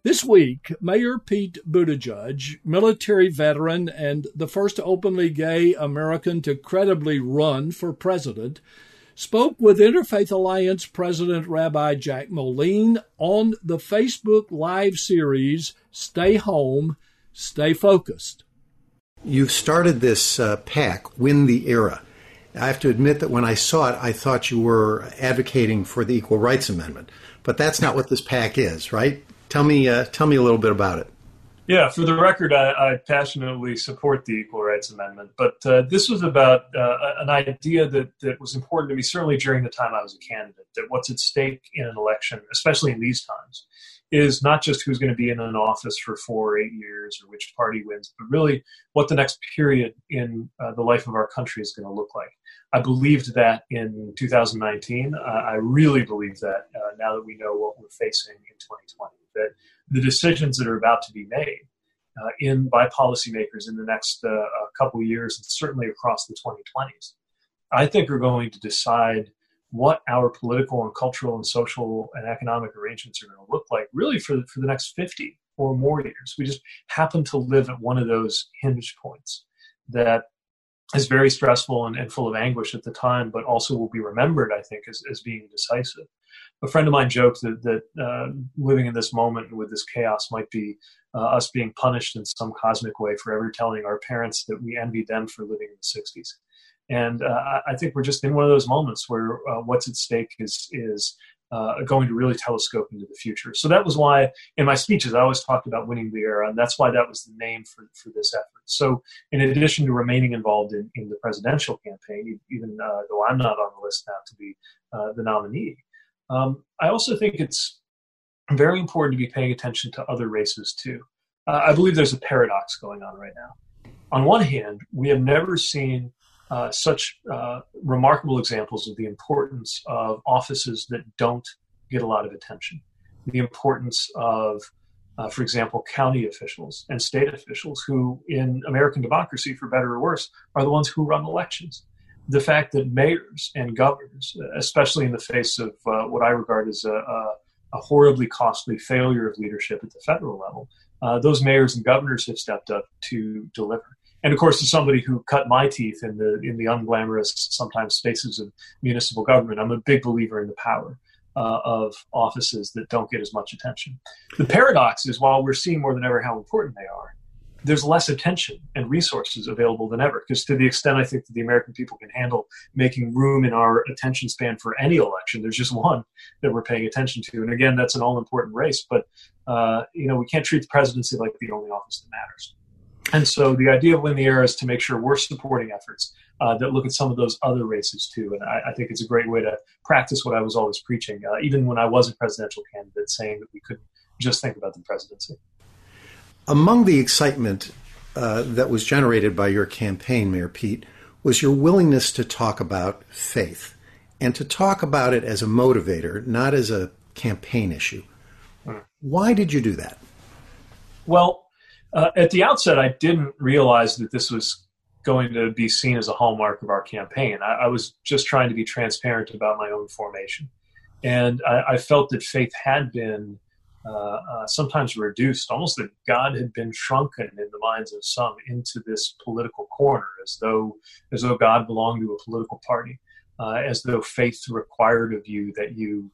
This week, Mayor Pete Buttigieg, military veteran and the first openly gay American to credibly run for president, spoke with Interfaith Alliance President Rabbi Jack Moline on the Facebook Live series, Stay Home, Stay Focused. You've started this PAC, Win the Era. I have to admit that when I saw it, I thought you were advocating for the Equal Rights Amendment. But that's not what this PAC is, right? Tell me a little bit about it. Yeah, for the record, I passionately support the Equal Rights Amendment. But this was about an idea that was important to me, certainly during the time I was a candidate, that what's at stake in an election, especially in these times, is not just who's going to be in an office for 4 or 8 years or which party wins, but really what the next period in the life of our country is going to look like. I believed that in 2019. I really believe that now that we know what we're facing in 2020, that the decisions that are about to be made by policymakers in the next couple of years, and certainly across the 2020s, I think are going to decide what our political and cultural and social and economic arrangements are going to look like really for the next 50 or more years. We just happen to live at one of those hinge points that is very stressful and full of anguish at the time, but also will be remembered, I think, as being decisive. A friend of mine joked that living in this moment and with this chaos might be us being punished in some cosmic way for ever telling our parents that we envied them for living in the 60s. And I think we're just in one of those moments where what's at stake is going to really telescope into the future. So that was why in my speeches I always talked about winning the era, and that's why that was the name for this effort. So in addition to remaining involved in the presidential campaign, even though I'm not on the list now to be the nominee, I also think it's very important to be paying attention to other races too. I believe there's a paradox going on right now. On one hand, we have never seen such remarkable examples of the importance of offices that don't get a lot of attention. The importance of, for example, county officials and state officials who, in American democracy, for better or worse, are the ones who run elections. The fact that mayors and governors, especially in the face of what I regard as a horribly costly failure of leadership at the federal level, those mayors and governors have stepped up to deliver. And of course, as somebody who cut my teeth in the unglamorous, sometimes spaces of municipal government, I'm a big believer in the power of offices that don't get as much attention. The paradox is, while we're seeing more than ever how important they are, there's less attention and resources available than ever. Because to the extent I think that the American people can handle making room in our attention span for any election, there's just one that we're paying attention to. And again, that's an all-important race. But we can't treat the presidency like the only office that matters. And so the idea of Win the Era is to make sure we're supporting efforts that look at some of those other races too. And I think it's a great way to practice what I was always preaching, even when I was a presidential candidate, saying that we couldn't just think about the presidency. Among the excitement that was generated by your campaign, Mayor Pete, was your willingness to talk about faith and to talk about it as a motivator, not as a campaign issue. Why did you do that? Well, at the outset, I didn't realize that this was going to be seen as a hallmark of our campaign. I was just trying to be transparent about my own formation. And I felt that faith had been sometimes reduced, almost that God had been shrunken in the minds of some into this political corner, as though God belonged to a political party, as though faith required of you that you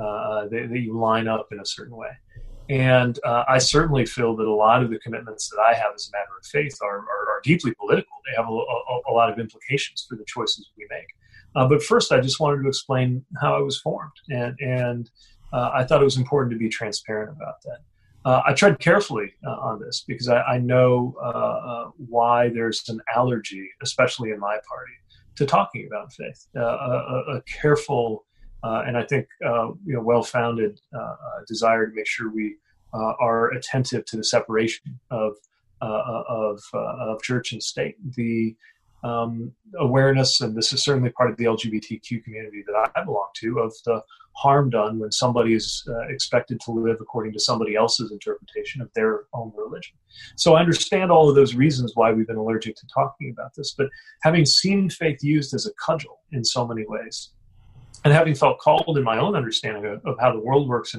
line up in a certain way. And I certainly feel that a lot of the commitments that I have as a matter of faith are deeply political. They have a lot of implications for the choices we make. But first, I just wanted to explain how I was formed. And I thought it was important to be transparent about that. I tread carefully on this because I know why there's an allergy, especially in my party, to talking about faith. A careful and I think well-founded desire to make sure we are attentive to the separation of church and state. The awareness, and this is certainly part of the LGBTQ community that I belong to, of the harm done when somebody is expected to live according to somebody else's interpretation of their own religion. So I understand all of those reasons why we've been allergic to talking about this, but having seen faith used as a cudgel in so many ways, and having felt called in my own understanding of how the world works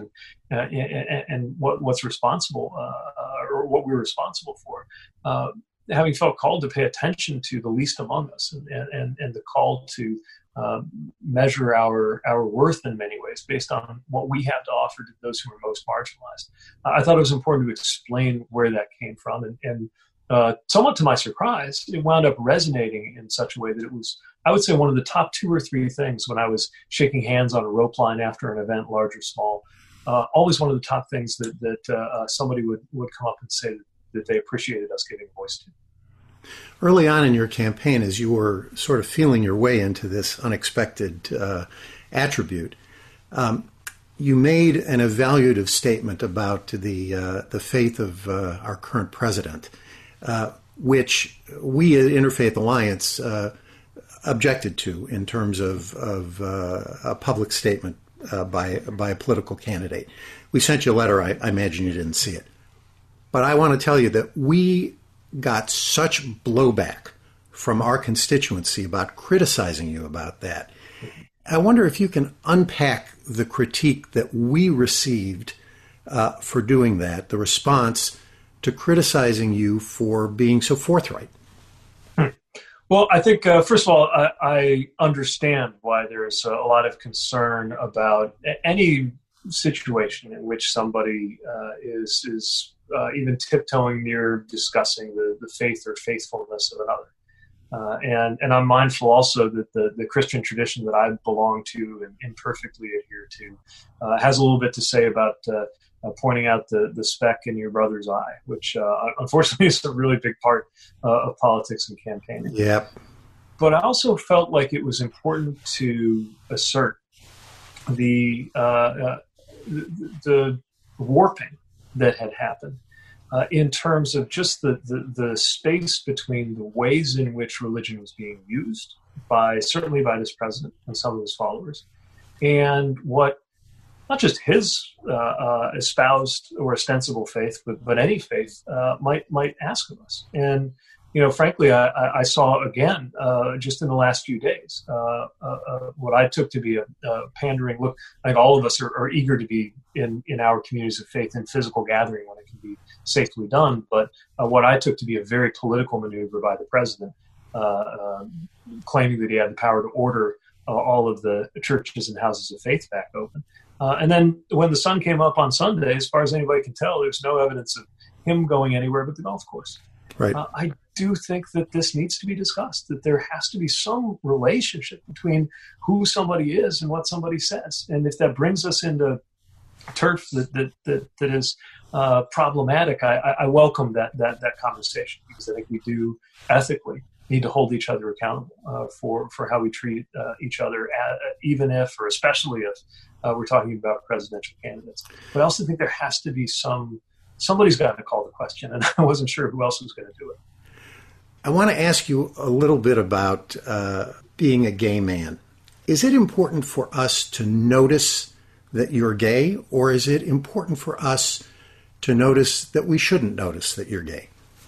and what's responsible or what we're responsible for, having felt called to pay attention to the least among us and the call to measure our worth in many ways based on what we have to offer to those who are most marginalized. I thought it was important to explain where that came from, and somewhat to my surprise, it wound up resonating in such a way that it was, I would say, one of the top 2 or 3 things when I was shaking hands on a rope line after an event, large or small. Always one of the top things that somebody would come up and say that they appreciated us giving voice to. Early on in your campaign, as you were sort of feeling your way into this unexpected attribute, you made an evaluative statement about the faith of our current president, which we at Interfaith Alliance objected to in terms of a public statement by a political candidate. We sent you a letter. I imagine you didn't see it. But I want to tell you that we got such blowback from our constituency about criticizing you about that. I wonder if you can unpack the critique that we received for doing that, the response to criticizing you for being so forthright. Well, I think, first of all, I understand why there's a lot of concern about any situation in which somebody is even tiptoeing near discussing the faith or faithfulness of another. And I'm mindful also that the Christian tradition that I belong to and imperfectly adhere to has a little bit to say about pointing out the speck in your brother's eye, which unfortunately is a really big part of politics and campaigning. Yep. But I also felt like it was important to assert the warping that had happened in terms of just the space between the ways in which religion was being used certainly by this president and some of his followers, and what not just his espoused or ostensible faith, but any faith might ask of us. And frankly, I saw again just in the last few days what I took to be a pandering look. I think all of us are eager to be in our communities of faith in physical gathering when it can be safely done. But what I took to be a very political maneuver by the president, claiming that he had the power to order all of the churches and houses of faith back open. And then when the sun came up on Sunday, as far as anybody can tell, there's no evidence of him going anywhere but the golf course. Right. I do think that this needs to be discussed, that there has to be some relationship between who somebody is and what somebody says. And if that brings us into turf that is problematic, I welcome that conversation, because I think we do ethically need to hold each other accountable for how we treat each other, even if, or especially if, we're talking about presidential candidates. But I also think there has to be somebody's got to call the question, and I wasn't sure who else was going to do it. I want to ask you a little bit about being a gay man. Is it important for us to notice that you're gay, or is it important for us to notice that we shouldn't notice that you're gay?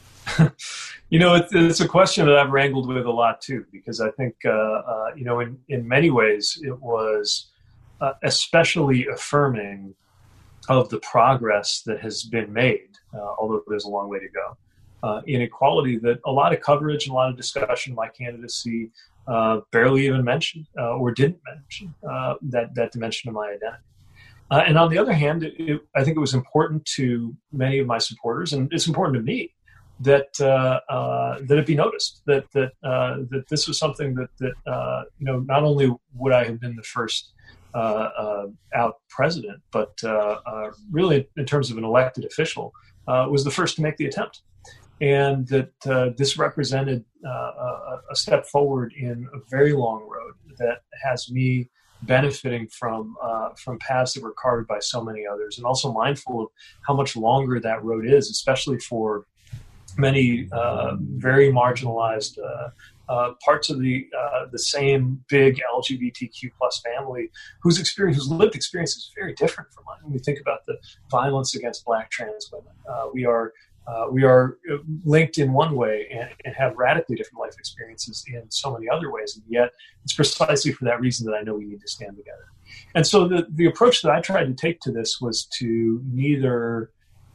It's a question that I've wrangled with a lot too, because I think, in many ways it was especially affirming of the progress that has been made, although there's a long way to go, in equality that a lot of coverage and a lot of discussion of my candidacy barely even mentioned or didn't mention that dimension of my identity. And on the other hand, I think it was important to many of my supporters, and it's important to me, that it be noticed that this was something that not only would I have been the first out president, but really in terms of an elected official, was the first to make the attempt, and that this represented a step forward in a very long road that has me benefiting from paths that were carved by so many others, and also mindful of how much longer that road is, especially for many very marginalized parts of the same big LGBTQ plus family whose lived experience is very different from mine. When we think about the violence against Black trans women, we are We are linked in one way and have radically different life experiences in so many other ways. And yet it's precisely for that reason that I know we need to stand together. And so the approach that I tried to take to this was to neither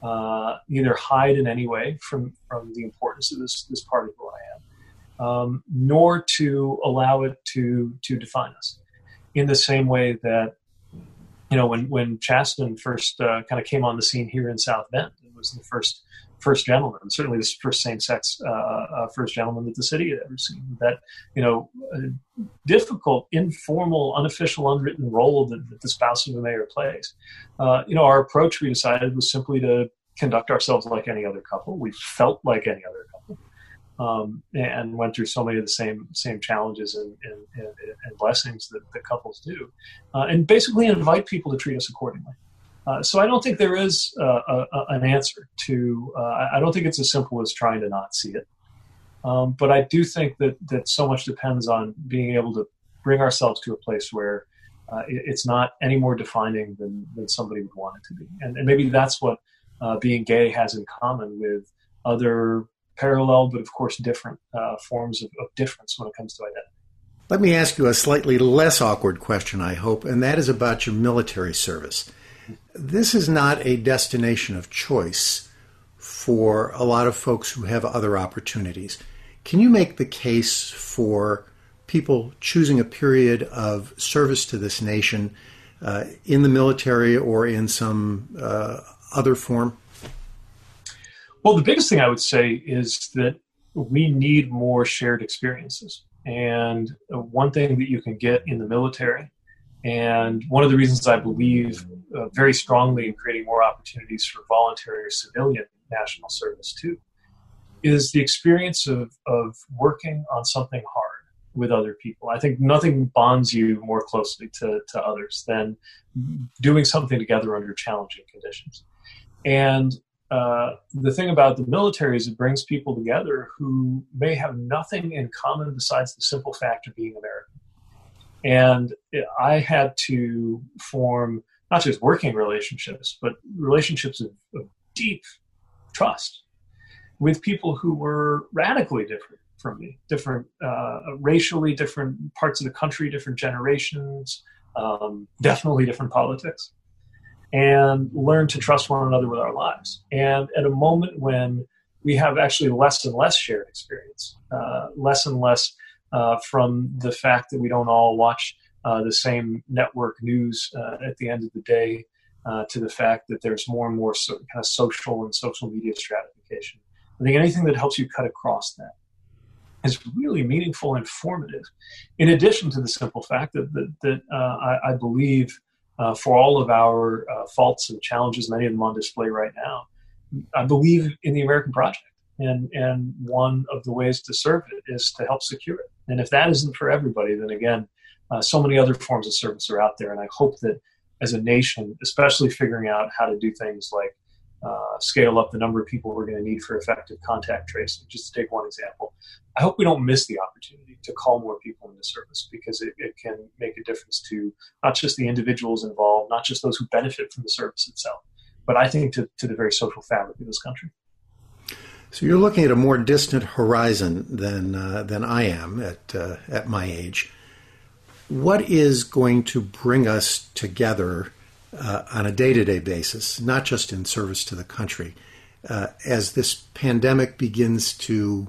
hide in any way from the importance of this part of who I am, nor to allow it to define us. In the same way that, when Chasten first kind of came on the scene here in South Bend, it was the first gentleman, certainly the first same-sex first gentleman that the city had ever seen. That, a difficult, informal, unofficial, unwritten role that the spouse of the mayor plays. Our approach, we decided, was simply to conduct ourselves like any other couple. We felt like any other couple, and went through so many of the same challenges and blessings that couples do, and basically invite people to treat us accordingly. So I don't think there is an answer to. I don't think it's as simple as trying to not see it. But I do think that so much depends on being able to bring ourselves to a place where it's not any more defining than somebody would want it to be. And maybe that's what being gay has in common with other parallel, but of course different forms of difference when it comes to identity. Let me ask you a slightly less awkward question, I hope, and that is about your military service. This is not a destination of choice for a lot of folks who have other opportunities. Can you make the case for people choosing a period of service to this nation in the military or in some other form? Well, the biggest thing I would say is that we need more shared experiences. And one thing that you can get in the military, and one of the reasons I believe very strongly in creating more opportunities for voluntary or civilian national service too, is the experience of working on something hard with other people. I think nothing bonds you more closely to others than doing something together under challenging conditions. And the thing about the military is it brings people together who may have nothing in common besides the simple fact of being American. And I had to form not just working relationships, but relationships of deep trust with people who were radically different from me, different racially, different parts of the country, different generations, definitely different politics, and learn to trust one another with our lives. And at a moment when we have actually less and less shared experience, less and less from the fact that we don't all watch the same network news at the end of the day, to the fact that there's more and more kind of social and social media stratification. I think anything that helps you cut across that is really meaningful and formative, in addition to the simple fact that I believe for all of our faults and challenges, many of them on display right now, I believe in the American project. And one of the ways to serve it is to help secure it. And if that isn't for everybody, then again, so many other forms of service are out there. And I hope that as a nation, especially figuring out how to do things like scale up the number of people we're going to need for effective contact tracing, just to take one example, I hope we don't miss the opportunity to call more people into service, because it can make a difference to not just the individuals involved, not just those who benefit from the service itself, but I think to the very social fabric of this country. So you're looking at a more distant horizon than I am at my age. What is going to bring us together on a day-to-day basis, not just in service to the country, as this pandemic begins to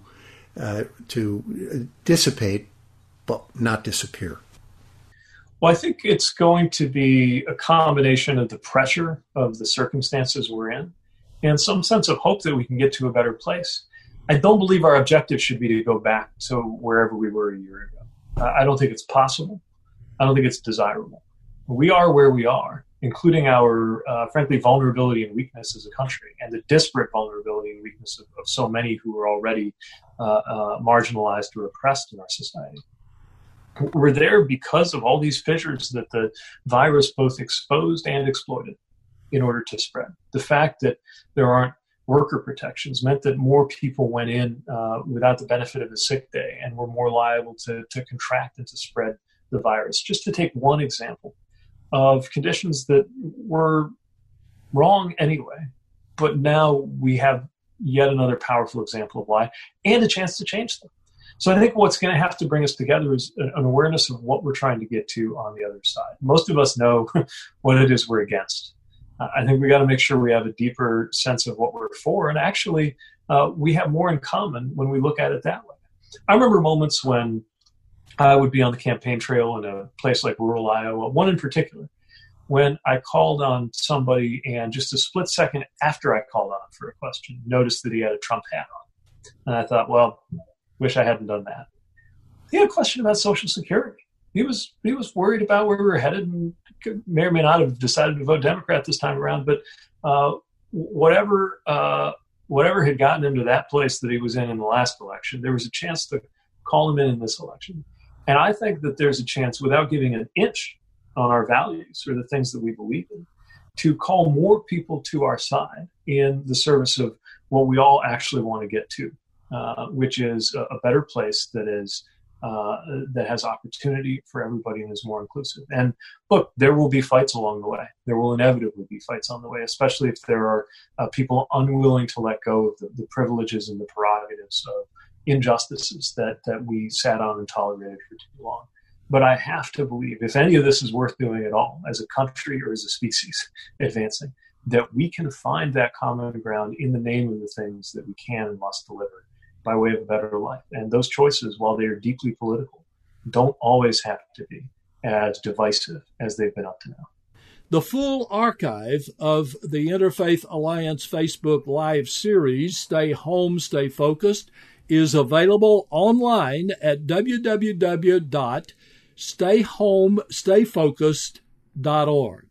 dissipate, but not disappear? Well, I think it's going to be a combination of the pressure of the circumstances we're in and some sense of hope that we can get to a better place. I don't believe our objective should be to go back to wherever we were a year ago. I don't think it's possible. I don't think it's desirable. We are where we are, including our, frankly, vulnerability and weakness as a country, and the disparate vulnerability and weakness of so many who are already marginalized or oppressed in our society. We're there because of all these fissures that the virus both exposed and exploited in order to spread. The fact that there aren't worker protections meant that more people went in without the benefit of a sick day and were more liable to contract and to spread the virus. Just to take one example of conditions that were wrong anyway, but now we have yet another powerful example of why, and a chance to change them. So I think what's going to have to bring us together is an awareness of what we're trying to get to on the other side. Most of us know what it is we're against. I think we got to make sure we have a deeper sense of what we're for, and actually we have more in common when we look at it that way. I remember moments when I would be on the campaign trail in a place like rural Iowa, one in particular, when I called on somebody and just a split second after I called on him for a question, noticed that he had a Trump hat on. And I thought, well, wish I hadn't done that. He had a question about Social Security. He was worried about where we were headed and may or may not have decided to vote Democrat this time around. But whatever had gotten him to that place that he was in the last election, there was a chance to call him in this election. And I think that there's a chance, without giving an inch on our values or the things that we believe in, to call more people to our side in the service of what we all actually want to get to, which is a better place that has opportunity for everybody and is more inclusive. And look, there will be fights along the way. There will inevitably be fights on the way, especially if there are people unwilling to let go of the privileges and the prerogatives of injustices that we sat on and tolerated for too long. But I have to believe, if any of this is worth doing at all, as a country or as a species advancing, that we can find that common ground in the name of the things that we can and must deliver by way of a better life. And those choices, while they are deeply political, don't always have to be as divisive as they've been up to now. The full archive of the Interfaith Alliance Facebook Live series, Stay Home, Stay Focused, is available online at www.stayhomestayfocused.org.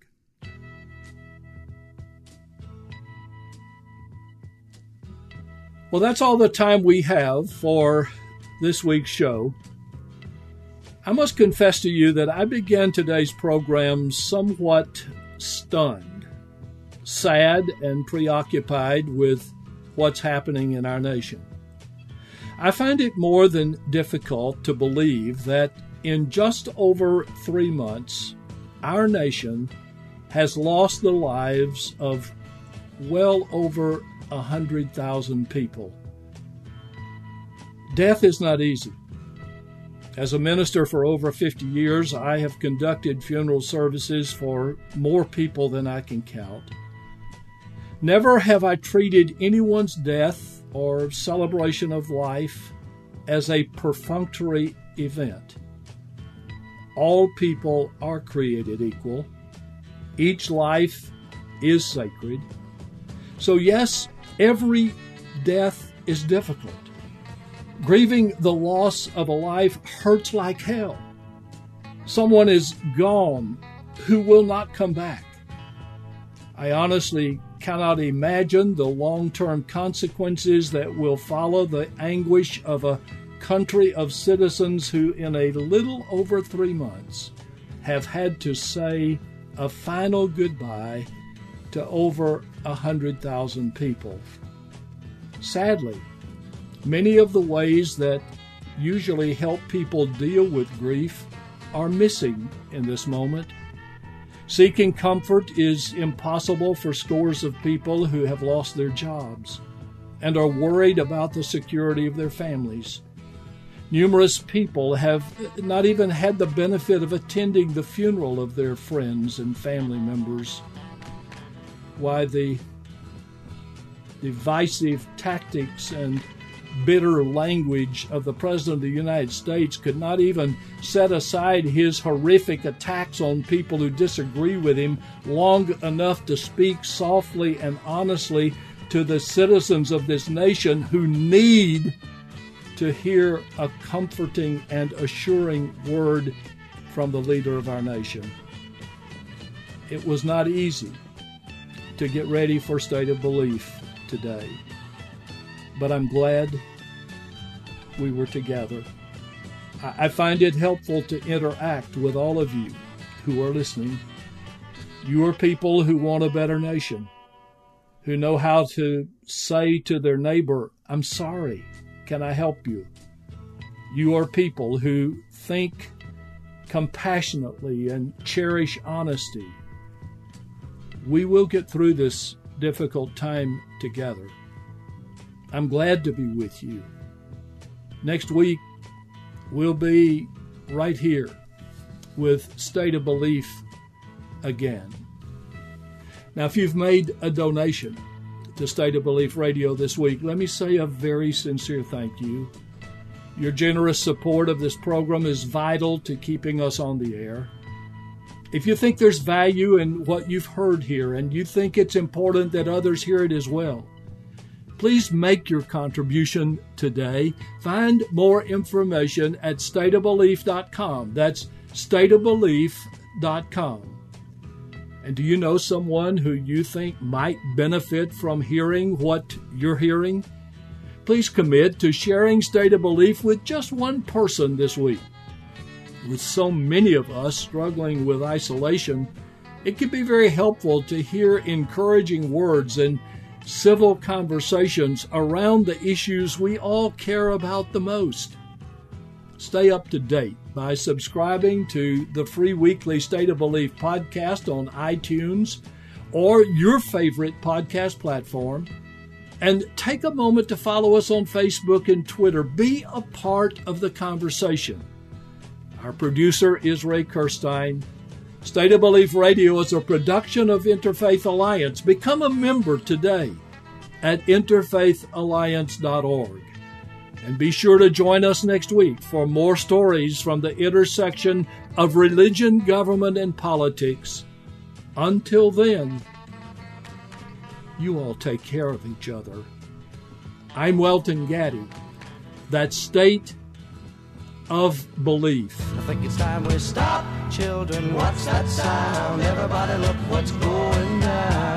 Well, that's all the time we have for this week's show. I must confess to you that I began today's program somewhat stunned, sad, and preoccupied with what's happening in our nation. I find it more than difficult to believe that in just over 3 months, our nation has lost the lives of well over 100,000 people. Death is not easy. As a minister for over 50 years, I have conducted funeral services for more people than I can count. Never have I treated anyone's death or celebration of life as a perfunctory event. All people are created equal. Each life is sacred. So yes, every death is difficult. Grieving the loss of a life hurts like hell. Someone is gone who will not come back. I honestly cannot imagine the long-term consequences that will follow the anguish of a country of citizens who in a little over 3 months have had to say a final goodbye to over 100,000 people. Sadly, many of the ways that usually help people deal with grief are missing in this moment. Seeking comfort is impossible for scores of people who have lost their jobs and are worried about the security of their families. Numerous people have not even had the benefit of attending the funeral of their friends and family members. Why the divisive tactics and bitter language of the President of the United States could not even set aside his horrific attacks on people who disagree with him long enough to speak softly and honestly to the citizens of this nation who need to hear a comforting and assuring word from the leader of our nation. It was not easy to get ready for State of Belief today, but I'm glad we were together. I find it helpful to interact with all of you who are listening. You are people who want a better nation, who know how to say to their neighbor, "I'm sorry, can I help you?" You are people who think compassionately and cherish honesty. We will get through this difficult time together. I'm glad to be with you. Next week, we'll be right here with State of Belief again. Now, if you've made a donation to State of Belief Radio this week, let me say a very sincere thank you. Your generous support of this program is vital to keeping us on the air. If you think there's value in what you've heard here and you think it's important that others hear it as well, please make your contribution today. Find more information at stateofbelief.com. That's stateofbelief.com. And do you know someone who you think might benefit from hearing what you're hearing? Please commit to sharing State of Belief with just one person this week. With so many of us struggling with isolation, it can be very helpful to hear encouraging words and civil conversations around the issues we all care about the most. Stay up to date by subscribing to the free weekly State of Belief podcast on iTunes or your favorite podcast platform. And take a moment to follow us on Facebook and Twitter. Be a part of the conversation. Our producer is Ray Kirstein. State of Belief Radio is a production of Interfaith Alliance. Become a member today at interfaithalliance.org. And be sure to join us next week for more stories from the intersection of religion, government, and politics. Until then, you all take care of each other. I'm Welton Gaddy. That's State of Belief. I think it's time we stop. Children, what's that sound? Everybody look what's going down.